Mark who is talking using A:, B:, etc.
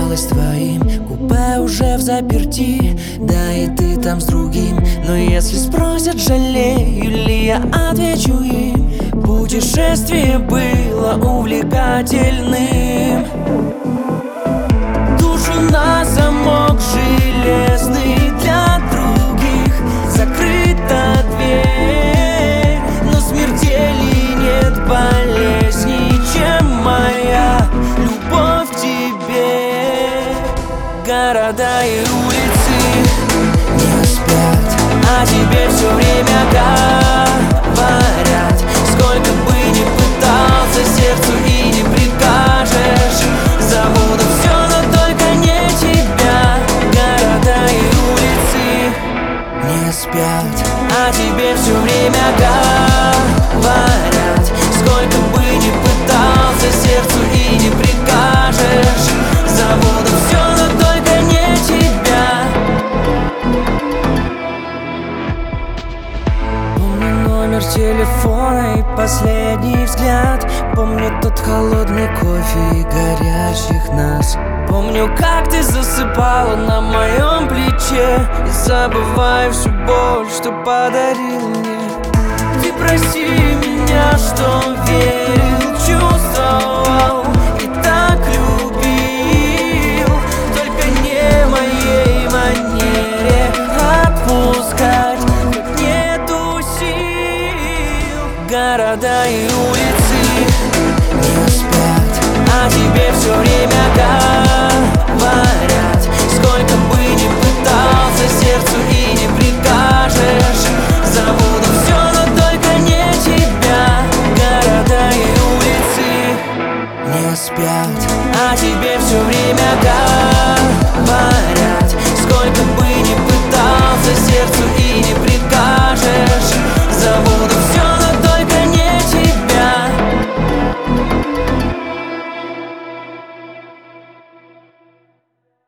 A: осталась твоим. Купе уже в заперти, да и ты там с другим. Но если спросят, жалею ли я, отвечу им: путешествие было увлекательным. Душу на замок железный, для других закрыта дверь. Но смертельней нет болезней, чем моя любовь к тебе. Города и улицы не спят, а тебе все время говорят. Сколько бы ни пытался, сердцу и не прикажешь. Забуду все, но только не тебя. Города и улицы не спят, а тебе все время говорят. Сколько бы ни пытался, сердцу и не прикажешь. Забуду все, но только не тебя. Помню номер телефона и последний взгляд. Помню тот холодный кофе и горящих нас. Помню, как ты засыпала на моем плече. И забываю всю боль, что подарил мне. Ты прости меня, что верил, чувствовал и так любил. Только не моей манере отпускать, как нету сил. Города и улицы не спят, а тебе все время говорят. Сколько бы ни пытался, сердцу и не прикажешь. Забуду все, но только не тебя. Города и улицы не спят, а тебе все время говорят. Сколько бы ни пытался, сердцу и не прикажешь.